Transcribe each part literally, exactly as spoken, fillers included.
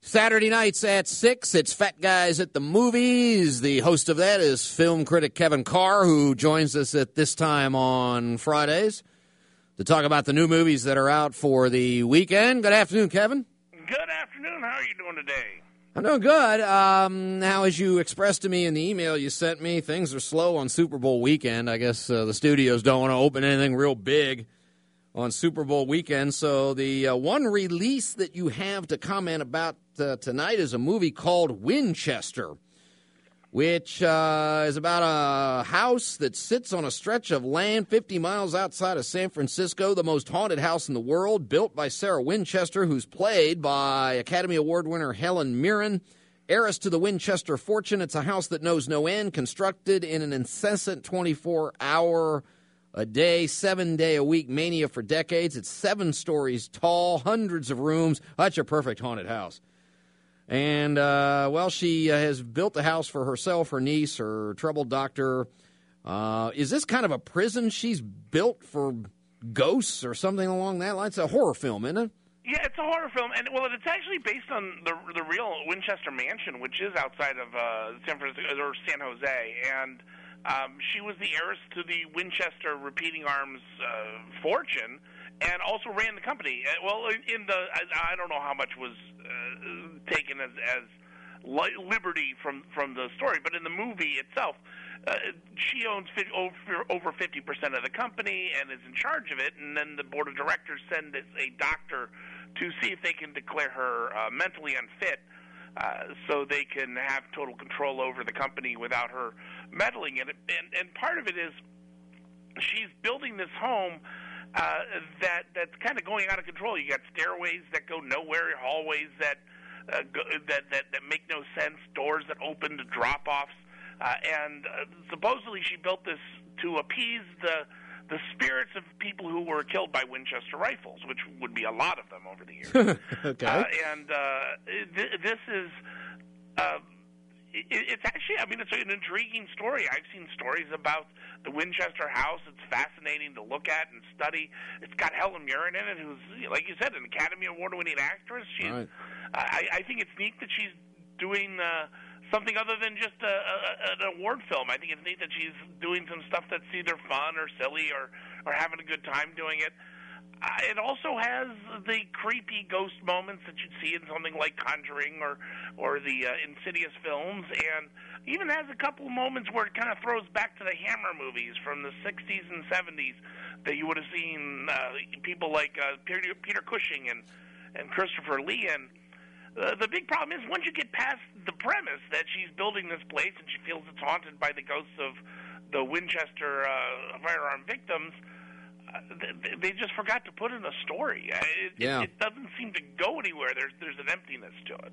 Saturday nights at six, it's Fat Guys at the Movies. The host of that is film critic Kevin Carr, who joins us at this time on Fridays to talk about the new movies that are out for the weekend. Good afternoon, Kevin. Good afternoon. How are you doing today? I'm doing good. Um, now, as you expressed to me in the email you sent me, things are slow on Super Bowl weekend. I guess uh, the studios don't want to open anything real big on Super Bowl weekend. So the uh, one release that you have to comment about uh, tonight is a movie called Winchester, which uh, is about a house that sits on a stretch of land fifty miles outside of San Francisco, the most haunted house in the world, built by Sarah Winchester, who's played by Academy Award winner Helen Mirren, heiress to the Winchester fortune. It's a house that knows no end, constructed in an incessant twenty-four hour a day, seven-day-a-week mania for decades. It's seven stories tall, hundreds of rooms. That's your perfect haunted house. And, uh, well, she uh, has built the house for herself, her niece, her troubled doctor. Uh, is this kind of a prison she's built for ghosts or something along that line? It's a horror film, isn't it? Yeah, it's a horror film, and well, it's actually based on the the real Winchester Mansion, which is outside of uh, San Francisco or San Jose, and um, she was the heiress to the Winchester Repeating Arms uh, fortune, and also ran the company. Well, in the I, I don't know how much was uh, taken as as li- liberty from from the story, but in the movie itself, uh, she owns fi- over over fifty percent of the company and is in charge of it. And then the board of directors send a doctor to see if they can declare her uh, mentally unfit, uh, so they can have total control over the company without her meddling in it. And and part of it is she's building this home Uh, that that's kind of going out of control. You got stairways that go nowhere, hallways that uh, go, that, that that make no sense, doors that open to drop-offs, uh, and uh, supposedly she built this to appease the the spirits of people who were killed by Winchester rifles, which would be a lot of them over the years. Okay. Uh, and uh, th- this is. Uh, It's actually, I mean, it's an intriguing story. I've seen stories about the Winchester house. It's fascinating to look at and study. It's got Helen Mirren in it, who's, like you said, an Academy Award-winning actress. She's, right. I, I think it's neat that she's doing uh, something other than just a, a, an award film. I think it's neat that she's doing some stuff that's either fun or silly or, or having a good time doing it. Uh, it also has the creepy ghost moments that you'd see in something like Conjuring or or the uh, Insidious films, and even has a couple of moments where it kind of throws back to the Hammer movies from the sixties and seventies that you would have seen uh, people like uh, Peter, Peter Cushing and, and Christopher Lee in. Uh, the big problem is once you get past the premise that she's building this place and she feels it's haunted by the ghosts of the Winchester uh, firearm victims, Uh, they just forgot to put in a story. It, yeah. it, it doesn't seem to go anywhere. There's there's an emptiness to it.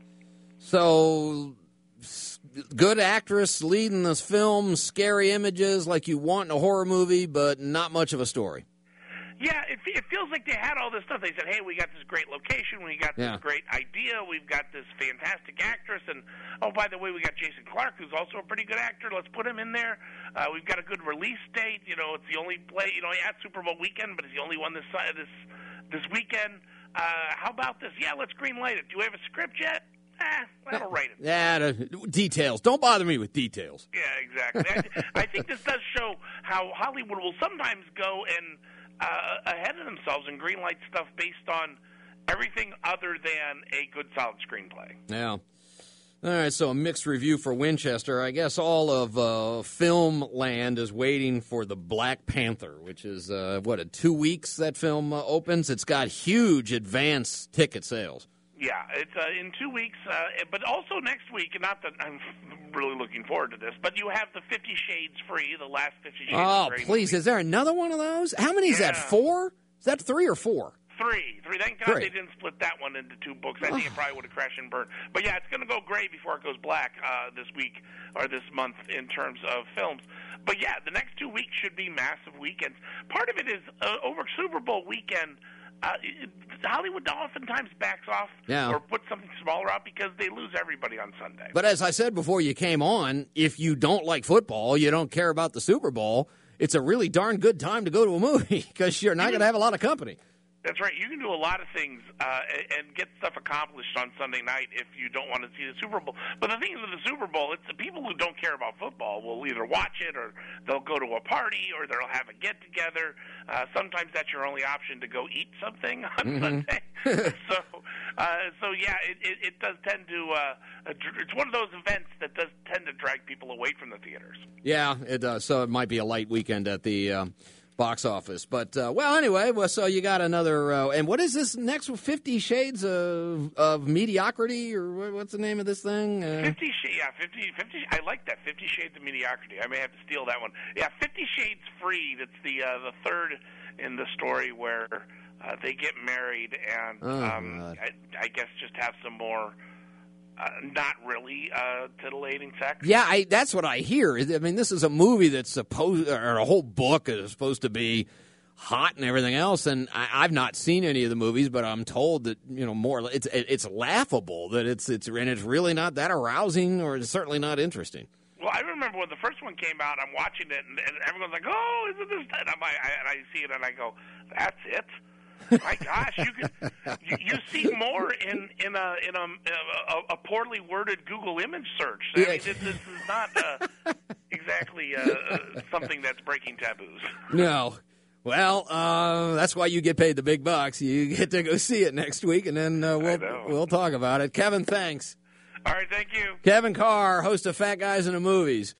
So, good actress leading this film, scary images like you want in a horror movie, but not much of a story. Yeah, it, it feels like they had all this stuff. They said, hey, we got this great location, we got this yeah. great idea, we've got this fantastic actress, and, oh, by the way, we got Jason Clarke, who's also a pretty good actor. Let's put him in there. Uh, we've got a good release date. You know, it's the only play, you know, yeah, it's Super Bowl weekend, but it's the only one this this this weekend. Uh, how about this? Yeah, let's green light it. Do we have a script yet? Eh, that'll write it. Yeah, the details. Don't bother me with details. Yeah, exactly. I, th- I think this does show how Hollywood will sometimes go and Uh, ahead of themselves and greenlight stuff based on everything other than a good, solid screenplay. Yeah. All right, so a mixed review for Winchester. I guess all of uh, film land is waiting for the Black Panther, which is, uh, what, in two weeks that film uh, opens? It's got huge advance ticket sales. Yeah, it's uh, in two weeks, uh, but also next week, and not that I'm really looking forward to this, but you have the Fifty Shades free, the last Fifty Shades Oh, free. please, movie. Is there another one of those? How many is yeah. that, four? Is that three or four? Three. Three. Thank God three. They didn't split that one into two books. I think it probably would have crashed and burned. But yeah, it's going to go gray before it goes black uh, this week or this month in terms of films. But yeah, the next two weeks should be massive weekends. Part of it is uh, over Super Bowl weekend, Uh, Hollywood oftentimes backs off yeah. or puts something smaller out because they lose everybody on Sunday. But as I said before you came on, if you don't like football, you don't care about the Super Bowl, it's a really darn good time to go to a movie because you're not going to have a lot of company. That's right. You can do a lot of things uh, and get stuff accomplished on Sunday night if you don't want to see the Super Bowl. But the thing is with the Super Bowl, it's the people who don't care about football will either watch it or they'll go to a party or they'll have a get-together. Uh, sometimes that's your only option to go eat something on mm-hmm. Sunday. so, uh, so yeah, it, it, it does tend to uh, – it's one of those events that does tend to drag people away from the theaters. Yeah, it does. So it might be a light weekend at the um, – box office. But, uh, well, anyway, well, so you got another, uh, and what is this next, Fifty Shades of, of Mediocrity, or what's the name of this thing? Uh, Fifty Shades, yeah, fifty, fifty, I like that, Fifty Shades of Mediocrity. I may have to steal that one. Yeah, Fifty Shades Free, that's the uh, the third in the story where uh, they get married and oh, um, I, I guess just have some more Uh, not really uh, titillating sex. Yeah, I, that's what I hear. I mean, this is a movie that's supposed, or a whole book is supposed to be hot and everything else. And I, I've not seen any of the movies, but I'm told that you know more. It's it's laughable that it's it's and it's really not that arousing, or it's certainly not interesting. Well, I remember when the first one came out. I'm watching it, and, and everyone's like, "Oh, isn't this?" And, I'm, I, and I see it, and I go, "That's it." My gosh, you could you, you see more in in a in a, a, a poorly worded Google image search. I mean, this, this is not uh, exactly uh, something that's breaking taboos. No. Well, uh, that's why you get paid the big bucks. You get to go see it next week, and then uh, we'll we'll talk about it. Kevin, thanks. All right, thank you. Kevin Carr, host of Fat Guys in the Movies.